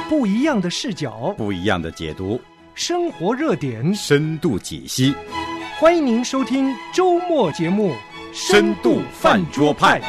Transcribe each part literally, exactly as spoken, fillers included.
不一样的视角， 不一样的解读， 生活热点， 深度解析。 欢迎您收听周末节目《 深度饭桌派》。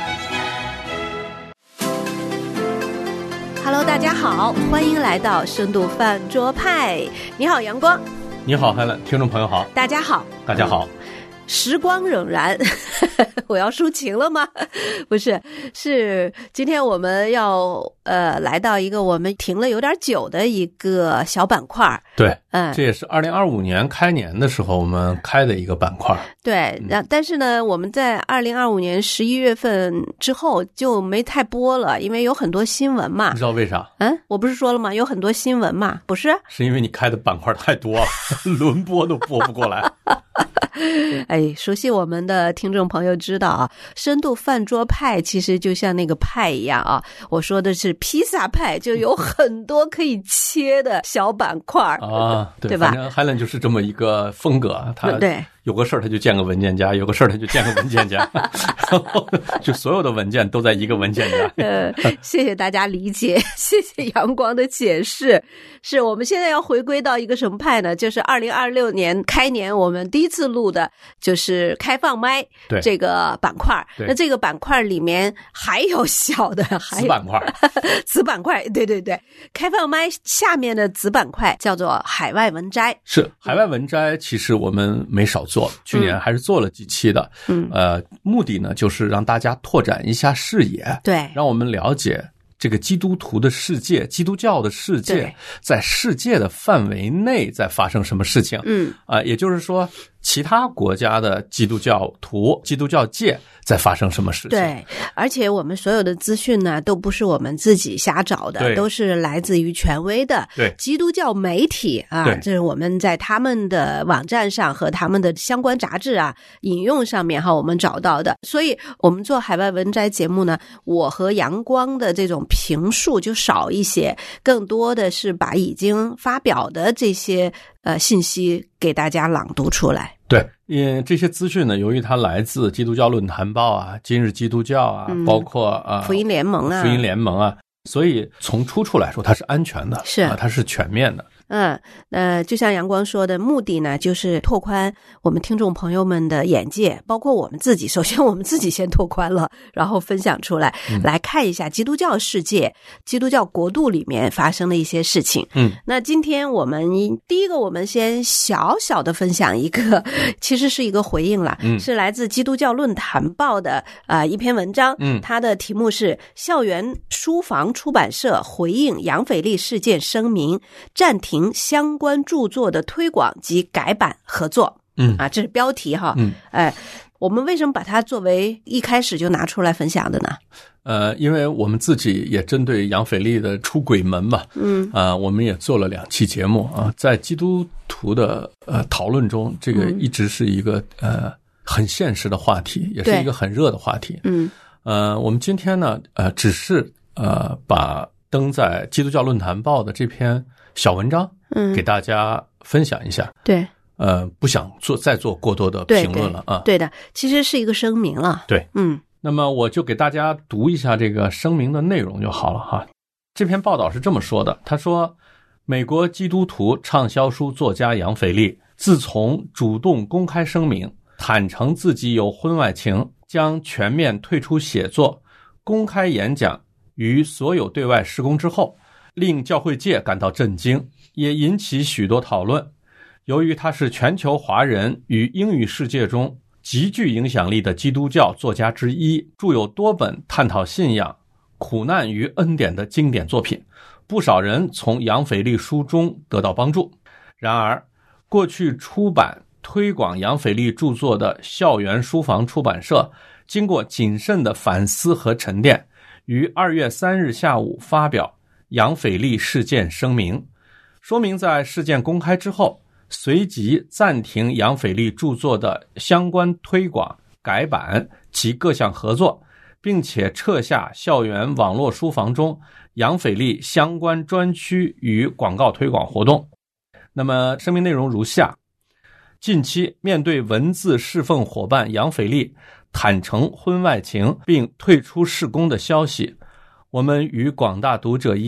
Hello， 大家好，欢迎来到深度饭桌派。你好，阳光。 你好，海伦，听众朋友好。 大家好， 大家好。 时光荏苒，我要抒情了吗？不是，是今天我们要呃来到一个我们停了有点久的一个小板块。 对， 嗯， 这也是二零二五年开年的时候我们开的一个板块。 对，嗯、但是呢，我们在二零二五年十一月份之后就没太播了，因为有很多新闻嘛。 你知道为啥？ 嗯，我不是说了吗？有很多新闻嘛，不是？ 是因为你开的板块太多了，轮播都播不过来。 哎，熟悉我们的听众朋友知道啊，深度饭桌派其实就像那个派一样啊，我说的是披萨派，就有很多可以切的小板块啊，对, 对吧？ 反正海伦就是这么一个风格，他对。 有个事儿他就建个文件夹，有个事儿他就建个文件夹，然后就所有的文件都在一个文件夹。 呃，谢谢大家理解，谢谢阳光的解释。是我们现在要回归到一个什么派呢？就是二零二六年开年我们第一次录的就是开放麦这个板块。那这个板块里面还有小的，还有子板块， 子板块，对对对，开放麦下面的子板块叫做海外文摘。 是海外文摘，其实我们没少做。去年还是做了几期的，嗯，呃，目的呢就是让大家拓展一下视野， 对， 让我们了解这个基督徒的世界，基督教的世界，在世界的范围内在发生什么事情， 嗯， 啊、呃，也就是说，其他国家的基督教徒、基督教界在发生什么事情？ 对，而且我们所有的资讯呢，都不是我们自己瞎找的，都是来自于权威的基督教媒体啊。这是我们在他们的网站上和他们的相关杂志啊引用上面哈，我们找到的。所以我们做海外文摘节目呢，我和阳光的这种评述就少一些，更多的是把已经发表的这些呃信息给大家朗读出来。 对，因为这些资讯呢，由于它来自基督教论坛报啊、今日基督教啊，嗯、包括啊福音联盟啊、 福音联盟啊，所以从出处来说，它是安全的， 是、 啊、它是全面的。 嗯，呃，就像阳光说的，目的呢就是拓宽我们听众朋友们的眼界，包括我们自己。首先我们自己先拓宽了，然后分享出来，嗯、来看一下基督教世界、基督教国度里面发生的一些事情。 嗯， 那今天我们第一个，我们先小小的分享一个，其实是一个回应啦，嗯、是来自基督教论坛报的啊、呃、一篇文章。 嗯， 它的题目是校园书房出版社回应杨斐利事件声明，暂停相关著作的推广及改版合作。 嗯啊，这是标题哈。 嗯， 哎，我们为什么把它作为一开始就拿出来分享的呢？ 呃，因为我们自己也针对杨斐利的出轨门嘛， 嗯啊、呃，我们也做了两期节目啊，在基督徒的呃讨论中，这个一直是一个、嗯、呃很现实的话题，也是一个很热的话题。 嗯， 呃，我们今天呢，呃，只是呃把登在基督教论坛报的这篇小文章，嗯，给大家分享一下。 对， 呃，不想做再做过多的评论了啊。 对的，其实是一个声明了。 对， 嗯， 那么我就给大家读一下这个声明的内容就好了哈。这篇报道是这么说的，他说，美国基督徒畅销书作家杨斐利，自从主动公开声明，坦诚自己有婚外情，将全面退出写作、公开演讲与所有对外事工之后，令教会界感到震惊，也引起许多讨论。由于他是全球华人与英语世界中极具影响力的基督教作家之一，著有多本探讨信仰、苦难与恩典的经典作品，不少人从杨斐利书中得到帮助。然而，过去出版推广杨斐利著作的校园书房出版社，经过谨慎的反思和沉淀，于二月三日下午发表杨斐利事件声明，说明在事件公开之后，随即暂停杨斐利著作的相关推广、改版及各项合作，并且撤下校园网络书房中杨斐利相关专区与广告推广活动。那么声明内容如下：近期面对文字侍奉伙伴杨斐利坦诚婚外情并退出事工的消息，我们与广大读者一样，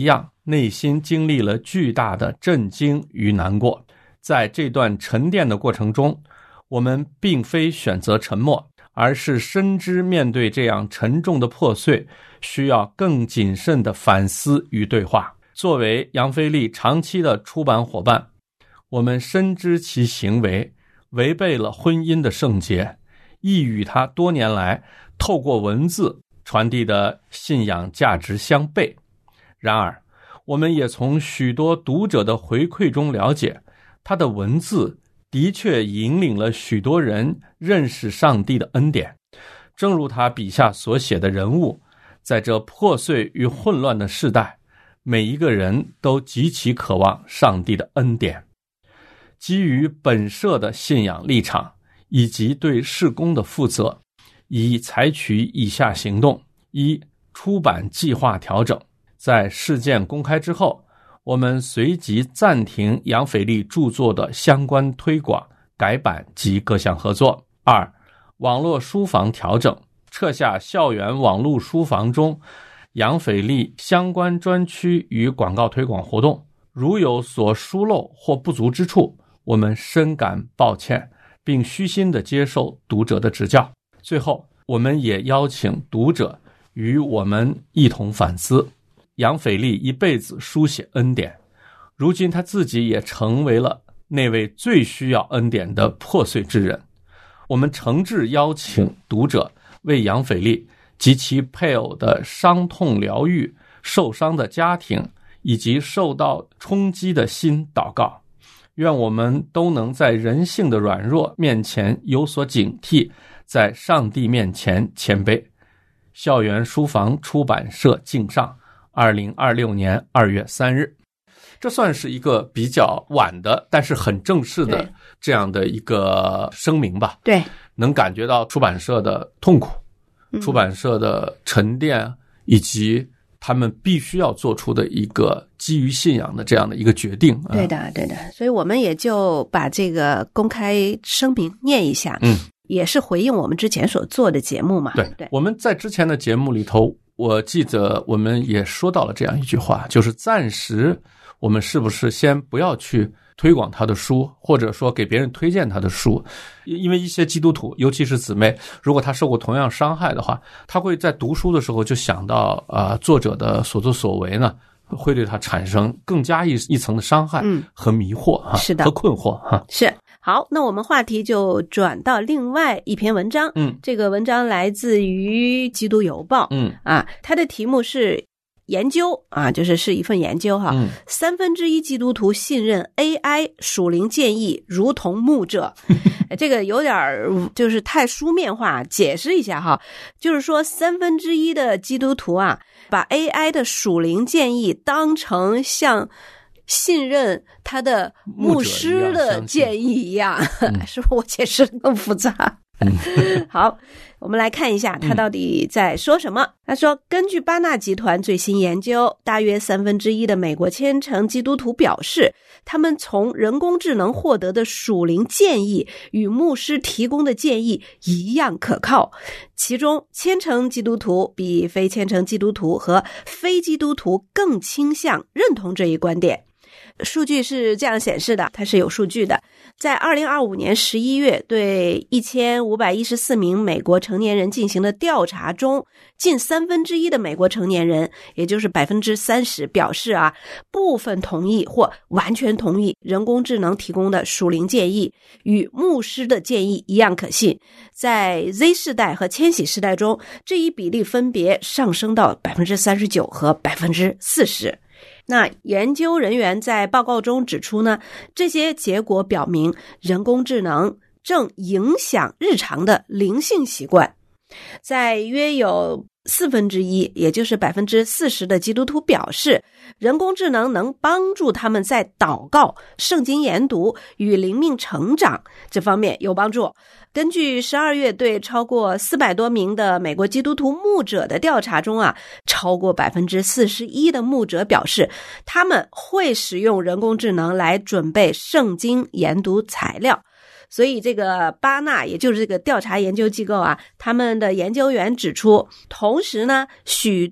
内心经历了巨大的震惊与难过。在这段沉淀的过程中，我们并非选择沉默，而是深知面对这样沉重的破碎，需要更谨慎的反思与对话。作为杨腓力长期的出版伙伴，我们深知其行为违背了婚姻的圣洁，亦与他多年来透过文字传递的信仰价值相悖。然而，我们也从许多读者的回馈中了解，他的文字的确引领了许多人认识上帝的恩典。正如他笔下所写的人物，在这破碎与混乱的时代，每一个人都极其渴望上帝的恩典。基于本社的信仰立场以及对事工的负责，已采取以下行动：一、出版计划调整。在事件公开之后，我们随即暂停杨腓力著作的相关推广、改版及各项合作。二、网络书房调整，撤下校园网络书房中杨腓力相关专区与广告推广活动，如有所疏漏或不足之处，我们深感抱歉，并虚心地接受读者的指教。最后，我们也邀请读者与我们一同反思。杨腓力一辈子书写恩典，如今他自己也成为了那位最需要恩典的破碎之人。我们诚挚邀请读者为杨腓力及其配偶的伤痛疗愈、受伤的家庭以及受到冲击的心祷告。愿我们都能在人性的软弱面前有所警惕，在上帝面前谦卑。校园书房出版社敬上，二零二六年二月三日。这算是一个比较晚的，但是很正式的这样的一个声明吧。 对， 能感觉到出版社的痛苦，出版社的沉淀，以及他们必须要做出的一个基于信仰的这样的一个决定。 对的，对的。所以我们也就把这个公开声明念一下。嗯，也是回应我们之前所做的节目嘛。 对，对，我们在之前的节目里头，我记得我们也说到了这样一句话，就是暂时我们是不是先不要去推广他的书，或者说给别人推荐他的书，因为一些基督徒，尤其是姊妹，如果他受过同样伤害的话，他会在读书的时候就想到呃作者的所作所为呢，会对他产生更加一一层的伤害和迷惑、嗯、 是的， 和困惑哈。 是。好，那我们话题就转到另外一篇文章。嗯，这个文章来自于基督邮报。嗯啊，它的题目是研究啊，就是是一份研究哈。嗯，三分之一基督徒信任 A I 属灵建议如同牧者。这个有点就是太书面化，解释一下哈，就是说三分之一的基督徒啊，把 A I 的属灵建议当成像信任他的牧师的建议一样，嗯、是不是我解释的更复杂？嗯、好，我们来看一下他到底在说什么。嗯、他说，根据巴纳集团最新研究，大约三分之一的美国虔诚基督徒表示，他们从人工智能获得的属灵建议与牧师提供的建议一样可靠。其中，虔诚基督徒比非虔诚基督徒和非基督徒更倾向认同这一观点。数据是这样显示的，它是有数据的。在二零二五年十一月对一千五百一十四名美国成年人进行的调查中，近三分之一的美国成年人，也就是 百分之三十 表示啊，部分同意或完全同意人工智能提供的属灵建议与牧师的建议一样可信。在 Z 世代和千禧世代中，这一比例分别上升到 百分之三十九 和 百分之四十。那研究人员在报告中指出呢，这些结果表明人工智能正影响日常的灵性习惯。在约有四分之一，也就是 百分之四十 的基督徒表示，人工智能能帮助他们在祷告、圣经研读与灵命成长这方面有帮助。根据十二月对超过四百多名的美国基督徒牧者的调查中啊，超过 百分之四十一 的牧者表示，他们会使用人工智能来准备圣经研读材料。所以这个巴纳，也就是这个调查研究机构啊，他们的研究员指出，同时呢，许多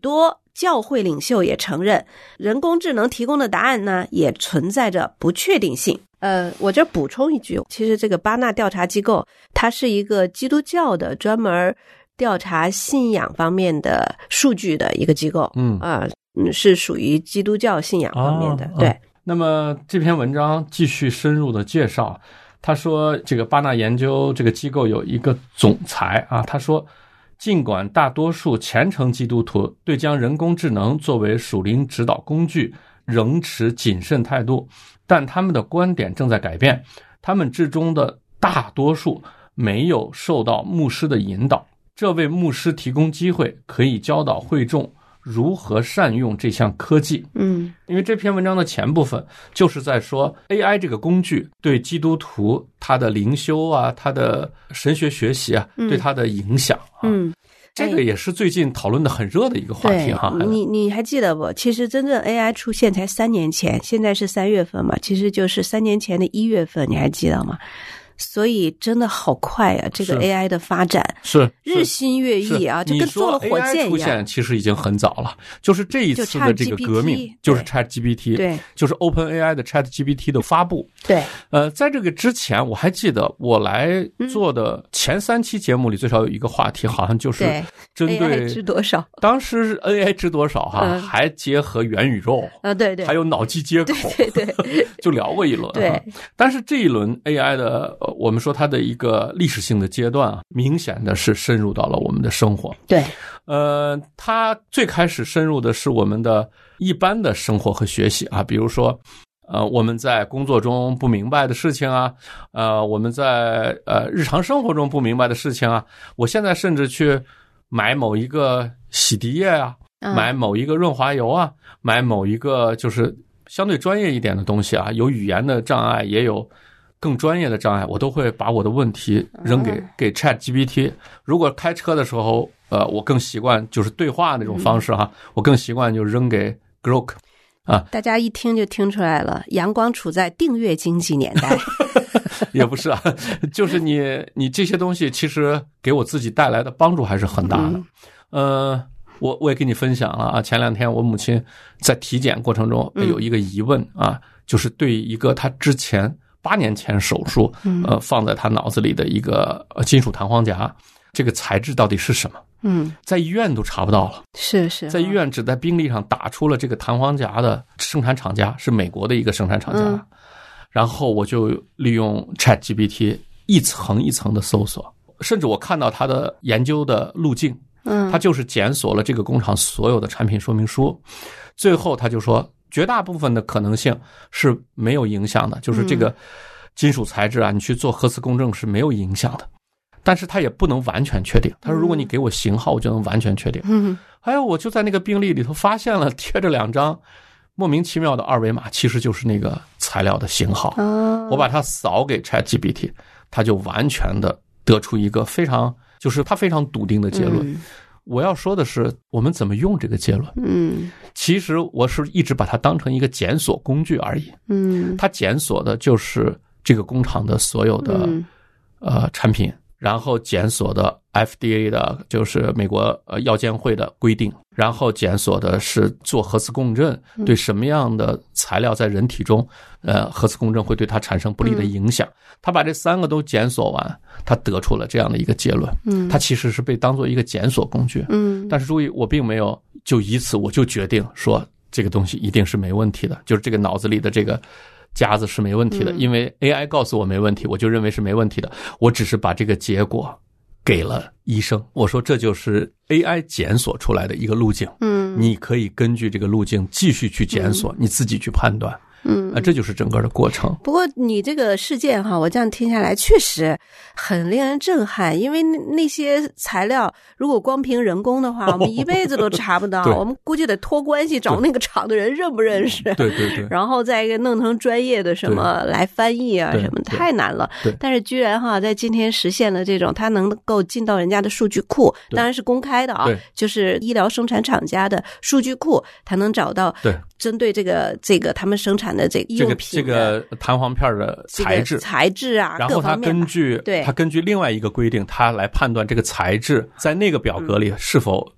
教会领袖也承认，人工智能提供的答案呢，也存在着不确定性。呃，我这补充一句，其实这个巴纳调查机构，它是一个基督教的专门调查信仰方面的数据的一个机构，嗯啊、呃，是属于基督教信仰方面的。哦、对、哦。 那么这篇文章继续深入的介绍，他说这个巴纳研究这个机构有一个总裁啊，他说。尽管大多数虔诚基督徒对将人工智能作为属灵指导工具仍持谨慎态度，但他们的观点正在改变。他们之中的大多数没有受到牧师的引导，这为牧师提供机会，可以教导会众如何善用这项科技。 嗯， 因为这篇文章的前部分就是在说 A I 这个工具对基督徒他的灵修啊，他的神学学习啊，对他的影响啊。 嗯， 这个也是最近讨论的很热的一个话题哈。 你你还记得不？其实真正 A I 出现才三年前，现在是三月份嘛，其实就是三年前的一月份，你还记得吗？所以真的好快啊，这个 A I 的发展是日新月异啊，就跟坐了火箭一样。 出现其实已经很早了，就是这一次的这个革命就是 ChatGPT， 对， 就是 OpenAI 的 ChatGPT 的发布。 对， 呃，在这个之前我还记得我来做的前三期节目里最少有一个话题，好像就是针对 A I 知多少， 当时 A I 知多少哈、嗯，还结合元宇宙啊，对对， 还有脑机接口， 对对对， 就聊过一轮。 对， 但是这一轮 A I 的。我们说它的一个历史性的阶段啊，明显的是深入到了我们的生活。 对， 呃，它最开始深入的是我们的一般的生活和学习啊，比如说，呃，我们在工作中不明白的事情啊，呃，我们在呃日常生活中不明白的事情啊，我现在甚至去买某一个洗涤液啊， 嗯、 买某一个润滑油啊，买某一个就是相对专业一点的东西啊，有语言的障碍，也有。更专业的障碍，我都会把我的问题扔给、嗯、给 ChatGPT。如果开车的时候，呃，我更习惯就是对话那种方式哈，嗯、我更习惯就扔给 Grok 啊。 大家一听就听出来了，阳光处在订阅经济年代。 也不是啊，就是你你这些东西其实给我自己带来的帮助还是很大的。嗯、呃，我我也跟你分享了啊，前两天我母亲在体检过程中有一个疑问啊，嗯、就是对一个她之前。八年前手术，呃，放在他脑子里的一个金属弹簧夹，这个材质到底是什么？ 嗯， 在医院都查不到了。 是是， 在医院只在病历上打出了这个弹簧夹的生产厂家是美国的一个生产厂家，嗯、然后我就利用 ChatGPT 一层一层的搜索，甚至我看到他的研究的路径， 嗯， 他就是检索了这个工厂所有的产品说明书，最后他就说。绝大部分的可能性是没有影响的，就是这个金属材质啊，你去做核磁共振是没有影响的，但是它也不能完全确定。他说，如果你给我型号，我就能完全确定。 嗯， 还有我就在那个病历里头发现了贴着两张莫名其妙的二维码，其实就是那个材料的型号。 哦， 我把它扫给 ChatGPT， 它就完全的得出一个非常，就是它非常笃定的结论。 嗯， 我要说的是，我们怎么用这个结论？ 嗯， 其实我是一直把它当成一个检索工具而已。 嗯， 它检索的就是这个工厂的所有的、 嗯、 呃产品，然后检索的 F D A 的，就是美国呃药监会的规定，然后检索的是做核磁共振对什么样的材料在人体中，呃，核磁共振会对它产生不利的影响。他把这三个都检索完，他得出了这样的一个结论。 嗯， 他其实是被当做一个检索工具。 嗯， 但是注意，我并没有就以此我就决定说这个东西一定是没问题的，就是这个脑子里的这个夹子是没问题的，因为 A I 告诉我没问题，我就认为是没问题的。我只是把这个结果给了医生，我说这就是 A I 检索出来的一个路径。 嗯， 你可以根据这个路径继续去检索，你自己去判断。 嗯， 啊，这就是整个的过程。 不过你这个事件哈，我这样听下来确实很令人震撼，因为那些材料如果光凭人工的话，我们一辈子都查不到，我们估计得托关系找那个厂的人认不认识， 对对对， 然后再一个弄成专业的什么来翻译啊什么，太难了。但是居然哈在今天实现了这种，它能够进到人家的数据库，当然是公开的啊，就是医疗生产厂家的数据库，它能找到对针对这个这个他们生产的这个医用品这个这个弹簧片的材质、 这个、材质啊， 然后它根据对它根据另外一个规定，它来判断这个材质在那个表格里是否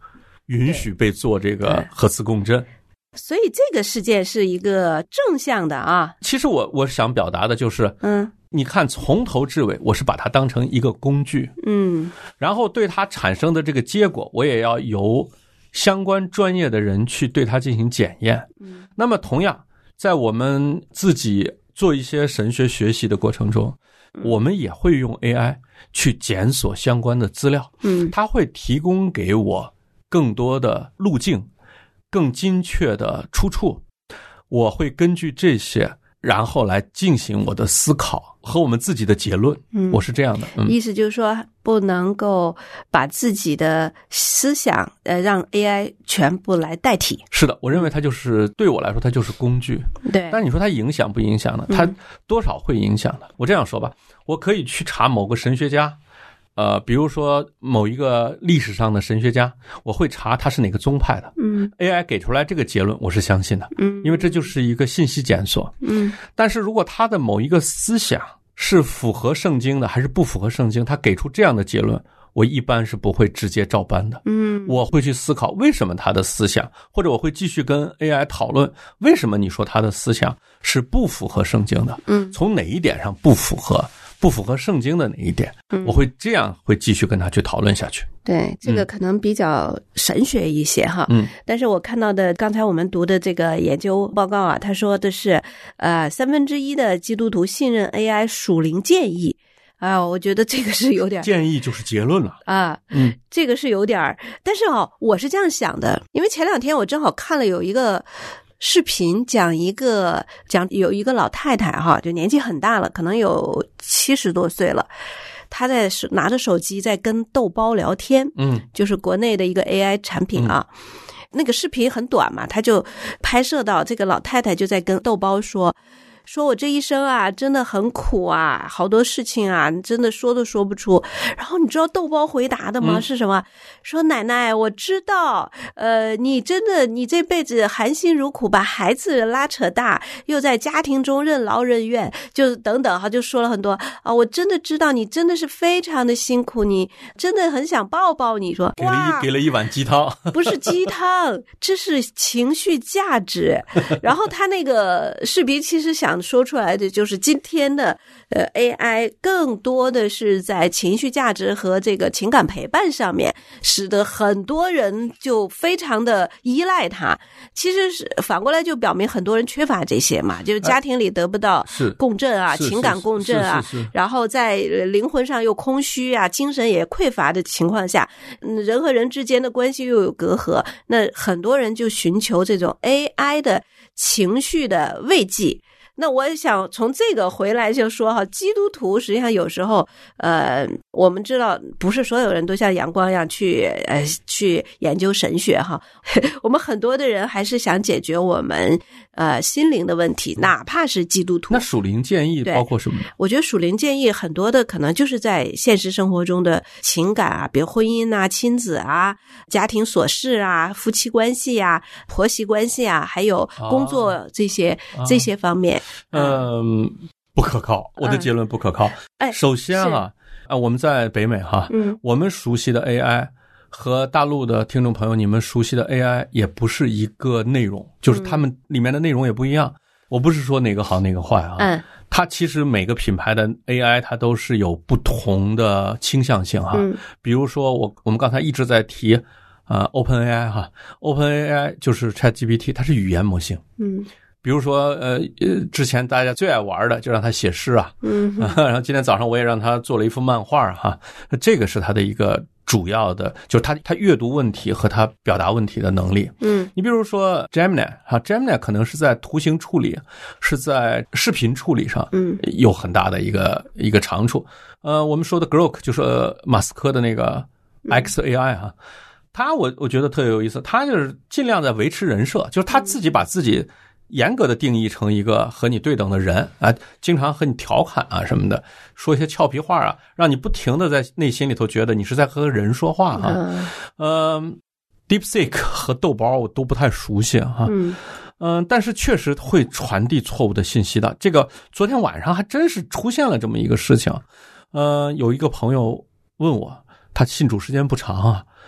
允许被做这个核磁共振。 所以这个事件是一个正向的啊。 其实我我想表达的就是， 嗯， 你看从头至尾，我是把它当成一个工具， 嗯， 然后对它产生的这个结果，我也要由相关专业的人去对它进行检验。 嗯， 那么同样，在我们自己做一些神学学习的过程中，我们也会用 A I 去检索相关的资料， 嗯， 它会提供给我更多的路径，更精确的出处，我会根据这些然后来进行我的思考和我们自己的结论。 嗯， 我是这样的。嗯， 意思就是说不能够把自己的思想呃让 A I 全部来代替。 是的，我认为它就是对我来说它就是工具。 对。 但你说它影响不影响呢？它多少会影响的。我这样说吧，我可以去查某个神学家，呃，比如说某一个历史上的神学家，我会查他是哪个宗派的。 嗯 ，A I 给出来这个结论，我是相信的。 嗯， 因为这就是一个信息检索。 嗯， 但是如果他的某一个思想是符合圣经的，还是不符合圣经，他给出这样的结论，我一般是不会直接照搬的。 嗯， 我会去思考为什么他的思想，或者我会继续跟 A I 讨论为什么你说他的思想是不符合圣经的。 嗯， 从哪一点上不符合？不符合圣经的哪一点，我会这样会继续跟他去讨论下去。 对，这个可能比较神学一些哈。 嗯， 但是我看到的刚才我们读的这个研究报告啊，他说的是呃三分之一的基督徒信任 A I 属灵建议啊，我觉得这个是有点建议就是结论了啊。 嗯， 这个是有点，但是哦，我是这样想的，因为前两天我正好看了有一个视频，讲一个讲有一个老太太哈，就年纪很大了，可能有七十多岁了，她在拿着手机在跟豆包聊天， 嗯， 就是国内的一个 A I 产品啊。嗯，那个视频很短嘛，他就拍摄到这个老太太就在跟豆包说。说我这一生啊真的很苦啊，好多事情啊真的说都说不出。然后你知道豆包回答的吗？嗯，是什么？说奶奶我知道，呃你真的你这辈子含辛茹苦把孩子拉扯大，又在家庭中任劳任怨，就等等哈，就说了很多啊。我真的知道你真的是非常的辛苦，你真的很想抱抱你。说给了一给了一碗鸡汤， 不是鸡汤，这是情绪价值。然后他那个视频其实想说出来的就是今天的呃 A I 更多的是在情绪价值和这个情感陪伴上面，使得很多人就非常的依赖它。其实是反过来就表明很多人缺乏这些嘛，就是家庭里得不到共振啊，情感共振啊，然后在灵魂上又空虚啊，精神也匮乏的情况下，人和人之间的关系又有隔阂，那很多人就寻求这种 A I 的情绪的慰藉。那我想从这个回来就说哈，基督徒实际上有时候，呃，我们知道不是所有人都像阳光一样去呃去研究神学哈，我们很多的人还是想解决我们呃心灵的问题，哪怕是基督徒。 那属灵建议包括什么？ 我觉得属灵建议很多的可能就是在现实生活中的情感啊，比如婚姻啊、亲子啊、家庭琐事啊、夫妻关系啊、婆媳关系啊，还有工作这些、啊、这些方面。 嗯，不可靠，我的结论不可靠。 哎， 首先啊，啊，我们在北美哈， 嗯， 我们熟悉的 A I 和大陆的听众朋友你们熟悉的 A I 也不是一个内容，就是他们里面的内容也不一样。我不是说哪个好哪个坏啊， 嗯， 它其实每个品牌的 A I 它都是有不同的倾向性哈。 嗯， 比如说我我们刚才一直在提啊、呃、OpenAI 哈 ，OpenAI 就是 ChatGPT， 它是语言模型。 嗯。 比如说，呃，之前大家最爱玩的，就让他写诗啊， 嗯， 然后今天早上我也让他做了一幅漫画哈，这个是他的一个主要的，就是他他阅读问题和他表达问题的能力。 嗯， 你比如说 Gemini 哈 ，Gemini 可能是在图形处理，是在视频处理上， 嗯， 有很大的一个一个长处。呃，我们说的 Grok 就是马斯克的那个 X A I 哈，他我我觉得特别有意思，他就是尽量在维持人设，就是他自己把自己严格的定义成一个和你对等的人啊，经常和你调侃啊什么的，说一些俏皮话啊，让你不停的在内心里头觉得你是在和人说话哈、啊。嗯、呃、，DeepSeek 和豆包我都不太熟悉哈、啊。 嗯嗯、呃，但是确实会传递错误的信息的。这个昨天晚上还真是出现了这么一个事情。呃，有一个朋友问我，他信主时间不长啊。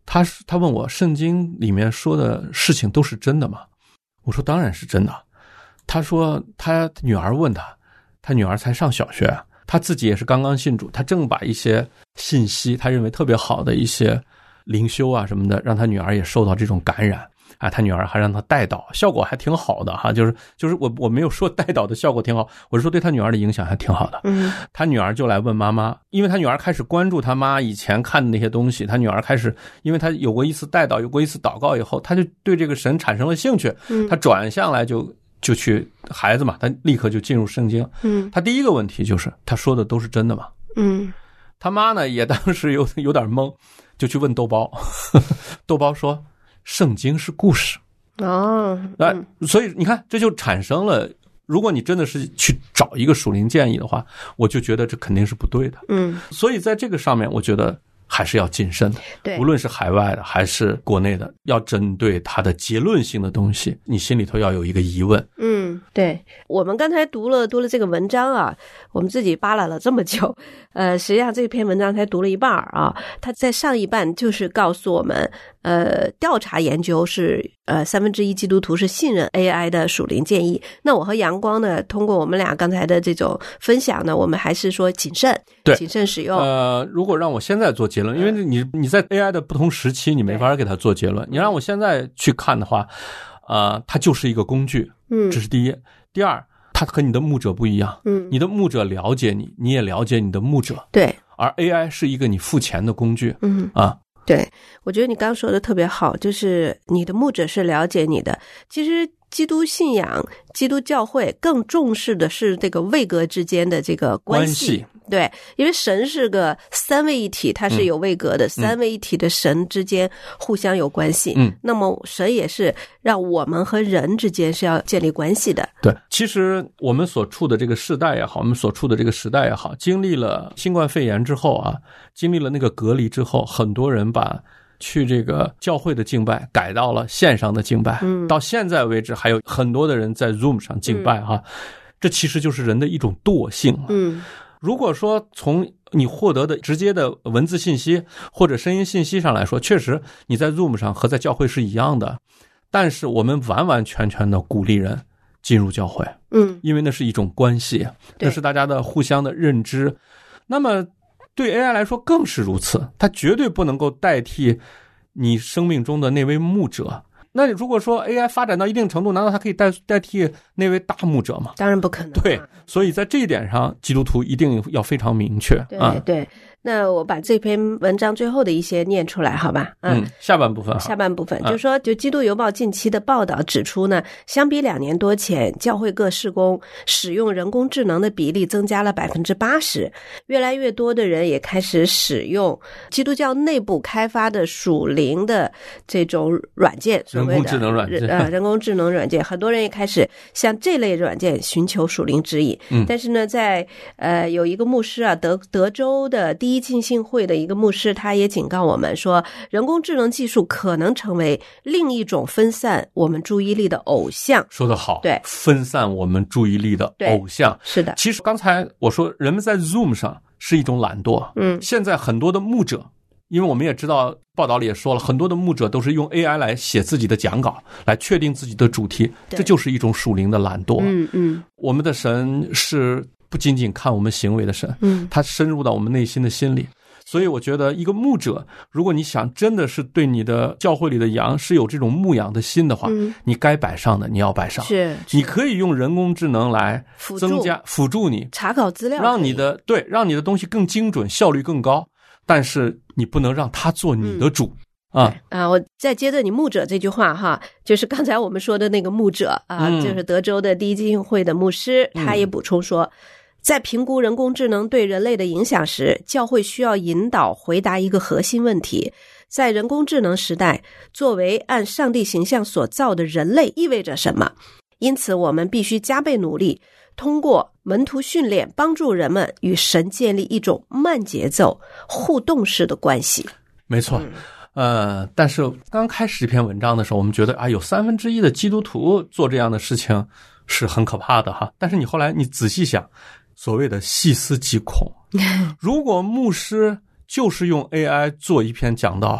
他他问我圣经里面说的事情都是真的吗？我说当然是真的。他说他女儿问他，他女儿才上小学，他自己也是刚刚信主，他正把一些信息他认为特别好的一些灵修啊什么的，让他女儿也受到这种感染啊，他女儿还让他带导，效果还挺好的哈，就是就是我我没有说带导的效果挺好，我是说对他女儿的影响还挺好的。嗯，他女儿就来问妈妈，因为他女儿开始关注他妈以前看的那些东西，他女儿开始，因为他有过一次带导，有过一次祷告以后，他就对这个神产生了兴趣，他转向来就就去孩子嘛，他立刻就进入圣经。嗯，他第一个问题就是他说的都是真的吗？嗯，他妈呢也当时有有点懵，就去问豆包，豆包说圣经是故事。哦，那、嗯、所以你看这就产生了，如果你真的是去找一个属灵建议的话，我就觉得这肯定是不对的。嗯，所以在这个上面我觉得还是要谨慎的，对，无论是海外的还是国内的，要针对它的结论性的东西，你心里头要有一个疑问。 嗯，对，我们刚才读了读了这个文章啊，我们自己扒拉了这么久，呃，实际上这篇文章才读了一半啊，它在上一半就是告诉我们，呃，调查研究是呃三分之一基督徒是信任 A I 的属灵建议。那我和阳光呢，通过我们俩刚才的这种分享呢，我们还是说谨慎， 对， 谨慎使用。 呃，如果让我现在做结论，因为你你在 A I 的不同时期，你没法给它做结论。你让我现在去看的话，呃，它就是一个工具，嗯，这是第一。第二，它和你的牧者不一样，嗯，你的牧者了解你，你也了解你的牧者， 对。 而 A I 是一个你付钱的工具，嗯啊。 对，我觉得你刚刚说的特别好，就是你的牧者是了解你的。其实基督信仰、基督教会更重视的是这个位格之间的这个关系。 关系对，因为神是个三位一体，它是有位格的，嗯、三位一体的神之间互相有关系。嗯，那么神也是让我们和人之间是要建立关系的。 对，其实我们所处的这个世代也好，我们所处的这个时代也好，经历了新冠肺炎之后啊，经历了那个隔离之后，很多人把去这个教会的敬拜改到了线上的敬拜，嗯，到现在为止还有很多的人在 Zoom 上敬拜哈、嗯，这其实就是人的一种惰性了。嗯，如果说从你获得的直接的文字信息或者声音信息上来说，确实你在 Zoom 上和在教会是一样的，但是我们完完全全的鼓励人进入教会，嗯，因为那是一种关系，那是大家的互相的认知。那么对 A I 来说更是如此，它绝对不能够代替你生命中的那位牧者。那如果说 A I 发展到一定程度，难道它可以代代替那位大牧者吗？ 当然不可能、啊。 对，所以在这一点上，基督徒一定要非常明确。 对对。啊，那我把这篇文章最后的一些念出来好吧。 嗯，嗯下半部分下半部分就是说，就基督邮报近期的报道指出呢，相比两年多前，教会各事工使用人工智能的比例增加了 百分之八十， 越来越多的人也开始使用基督教内部开发的属灵的这种软件，所谓的人工智能软件， 呃，人工智能软件，很多人也开始向这类软件寻求属灵指引。嗯，但是呢，在呃有一个牧师啊，德德州的第一浸信会的一个牧师，他也警告我们说，人工智能技术可能成为另一种分散我们注意力的偶像。 说得好， 对， 分散我们注意力的偶像， 是的。 其实刚才我说，人们在 Zoom 上是一种懒惰，嗯，现在很多的牧者，因为我们也知道报道里也说了，很多的牧者都是用 A I 来写自己的讲稿，来确定自己的主题，这就是一种属灵的懒惰。嗯嗯，我们的神是不仅仅看我们行为的神，嗯，他深入到我们内心的心里。所以我觉得一个牧者，如果你想真的是对你的教会里的羊是有这种牧养的心的话，嗯，你该摆上的你要摆上。 是， 你可以用人工智能来增加辅助你查考资料， 让你的对让你的东西更精准，效率更高，但是你不能让他做你的主。嗯啊啊！我再接着你牧者这句话哈，就是刚才我们说的那个牧者啊，嗯，就是德州的第一浸信会的牧师，他也补充说，在评估人工智能对人类的影响时，教会需要引导回答一个核心问题：在人工智能时代，作为按上帝形象所造的人类意味着什么？因此，我们必须加倍努力，通过门徒训练，帮助人们与神建立一种慢节奏、互动式的关系。 没错。嗯呃，但是刚开始这篇文章的时候，我们觉得啊，有三分之一的基督徒做这样的事情是很可怕的哈。但是你后来你仔细想，所谓的细思极恐，如果牧师就是用 A I 做一篇讲道，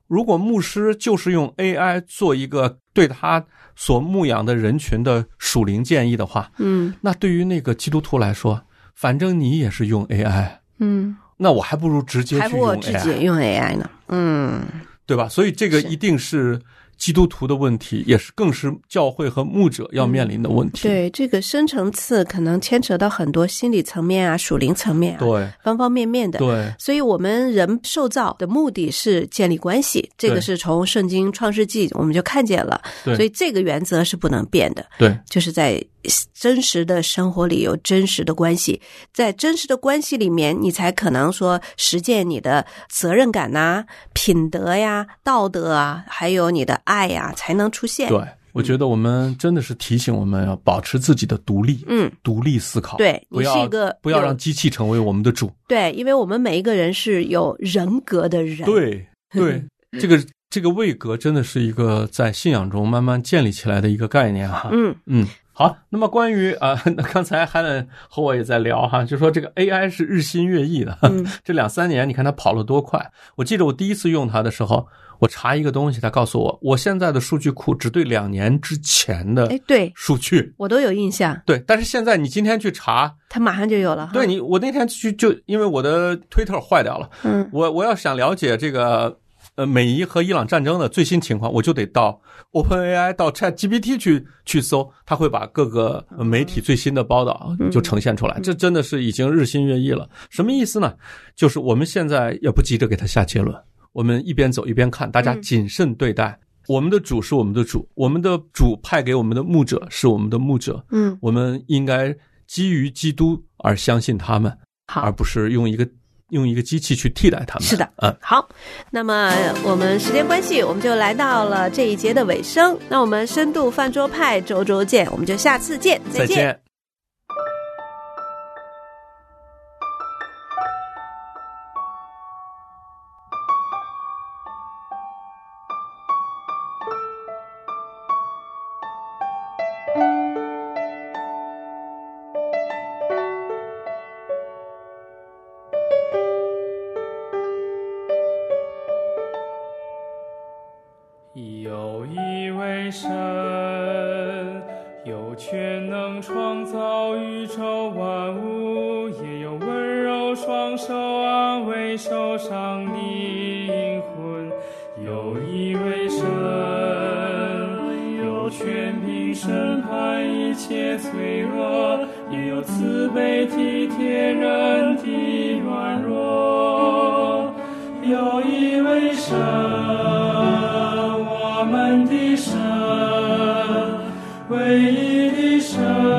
如果牧师就是用 A I 做一个对他所牧养的人群的属灵建议的话， 嗯， 那对于那个基督徒来说，反正你也是用 A I， 嗯， 那我还不如直接去用 A I， 还不如我直接用 A I 呢，嗯， 对吧？所以这个一定是基督徒的问题，也是更是教会和牧者要面临的问题。 嗯、对，这个深层次可能牵扯到很多心理层面啊、属灵层面啊， 对， 方方面面的。 对， 所以我们人受造的目的是建立关系，这个是从圣经创世纪我们就看见了，所以这个原则是不能变的。 对， 就是在真实的生活里有真实的关系，在真实的关系里面，你才可能说实践你的责任感呐、品德呀、道德啊，还有你的爱呀，才能出现。 对，我觉得我们真的是提醒我们要保持自己的独立， 嗯， 独立思考。 对， 不要你是一个不要让机器成为我们的主。 对，因为我们每一个人是有人格的人。 对对，这个这个位格真的是一个在信仰中慢慢建立起来的一个概念哈。 嗯嗯。好，那么关于啊，那刚才汉伦和我也在聊哈，就说这个 A I 是日新月异的， 嗯、 这两三年你看它跑了多快。我记得我第一次用它的时候，我查一个东西，它告诉我，我现在的数据库只对两年之前的哎对数据， 我都有印象。 对，但是现在你今天去查， 它马上就有了。 对你，我那天去就因为我的推特坏掉了， 嗯， 我我要想了解这个。呃，美伊和伊朗战争的最新情况，我就得到 OpenAI 到 ChatGPT 去去搜，它会把各个媒体最新的报道就呈现出来。 嗯、 这真的是已经日新月异了。什么意思呢？就是我们现在也不急着给它下结论，我们一边走一边看，大家谨慎对待。嗯、我们的主是我们的主，我们的主派给我们的牧者是我们的牧者。 嗯， 我们应该基于基督而相信他们， 好， 而不是用一个。用一个机器去替代他们。 是的， 嗯， 好，那么我们时间关系，我们就来到了这一节的尾声。那我们深度饭桌派周周见，我们就下次见，再见。 再见。 有一位神，有权能创造宇宙万物，也有温柔双手安慰受伤灵魂。有一位神，有权柄审判一切罪恶，也有慈悲体贴人的软弱。有一位神，我们的神，唯一的神，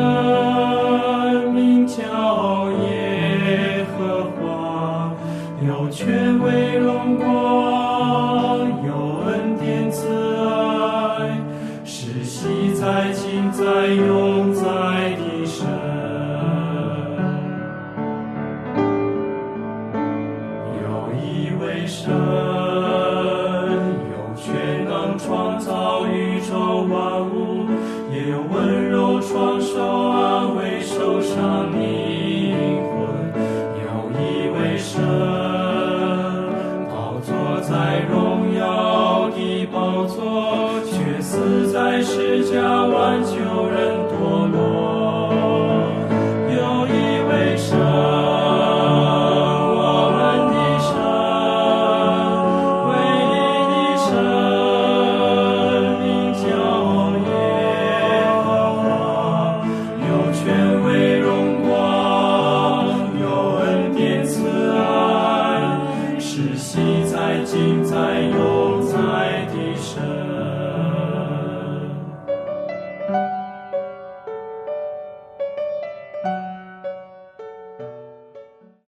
名叫耶和华，有权威荣光，有恩典慈爱，是昔在今在永在的神。有一位神，创造宇宙万物，也有温柔双手安慰受伤灵魂。有一位神，宝座在荣耀的宝座，却死在十架挽救人堕落。有一位神，是昔在今在永在的神。